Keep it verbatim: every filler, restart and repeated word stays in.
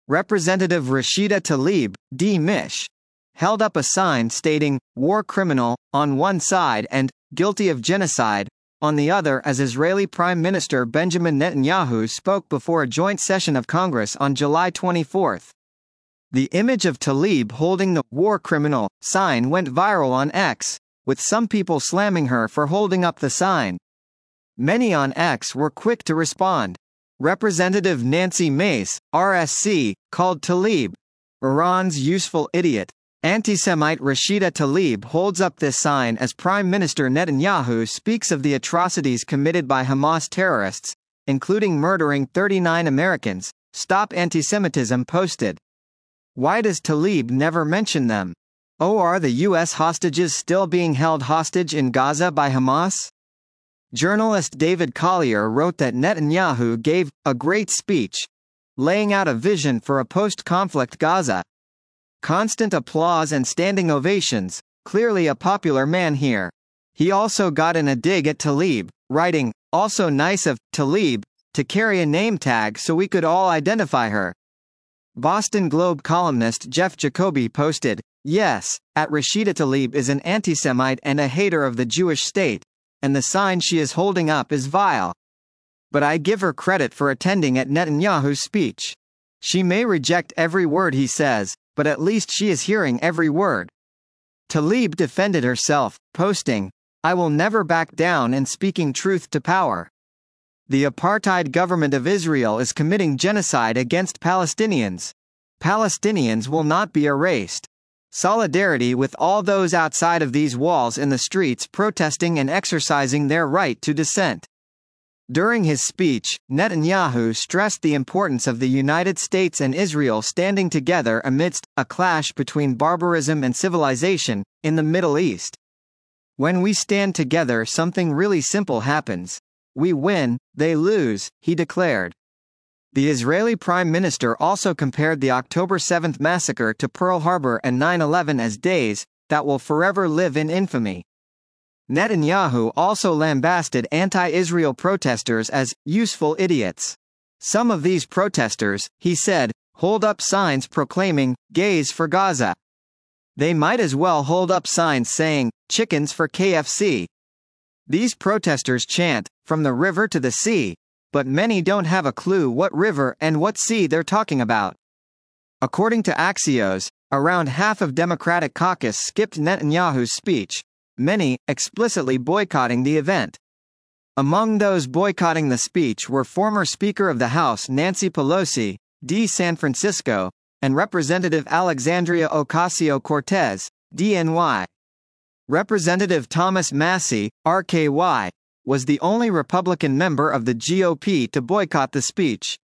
Representative Rashida Tlaib, D. Mish, held up a sign stating, "War criminal," on one side and, "Guilty of genocide," on the other as Israeli Prime Minister Benjamin Netanyahu spoke before a joint session of Congress on July twenty-fourth. The image of Tlaib holding the "war criminal" sign went viral on X, with some people slamming her for holding up the sign. Many on X were quick to respond. Representative Nancy Mace, R S C, called Tlaib Iran's useful idiot. Anti-Semite Rashida Tlaib holds up this sign as Prime Minister Netanyahu speaks of the atrocities committed by Hamas terrorists, including murdering thirty-nine Americans. Stop Antisemitism posted. Why does Tlaib never mention them? Oh, are the U S hostages still being held hostage in Gaza by Hamas? Journalist David Collier wrote that Netanyahu gave a great speech, laying out a vision for a post-conflict Gaza. Constant applause and standing ovations, clearly a popular man here. He also got in a dig at Tlaib, writing, "Also nice of Tlaib to carry a name tag so we could all identify her." Boston Globe columnist Jeff Jacoby posted, "Yes, at Rashida Tlaib is an anti-Semite and a hater of the Jewish state, and the sign she is holding up is vile. But I give her credit for attending at Netanyahu's speech. She may reject every word he says, but at least she is hearing every word." Tlaib defended herself, posting, "I will never back down and speaking truth to power. The apartheid government of Israel is committing genocide against Palestinians. Palestinians will not be erased. Solidarity with all those outside of these walls in the streets protesting and exercising their right to dissent." During his speech, Netanyahu stressed the importance of the United States and Israel standing together amidst a clash between barbarism and civilization in the Middle East. "When we stand together, something really simple happens. We win, they lose," he declared. The Israeli Prime Minister also compared the October seventh massacre to Pearl Harbor and nine eleven as days that will forever live in infamy. Netanyahu also lambasted anti-Israel protesters as useful idiots. Some of these protesters, he said, hold up signs proclaiming, "Gays for Gaza." They might as well hold up signs saying, "Chickens for K F C." These protesters chant, "From the river to the sea," but many don't have a clue what river and what sea they're talking about. According to Axios, around half of Democratic caucus skipped Netanyahu's speech, many explicitly boycotting the event. Among those boycotting the speech were former Speaker of the House Nancy Pelosi, D. San Francisco, and Representative Alexandria Ocasio-Cortez, D N Y. Representative Thomas Massie, R K Y, was the only Republican member of the G O P to boycott the speech.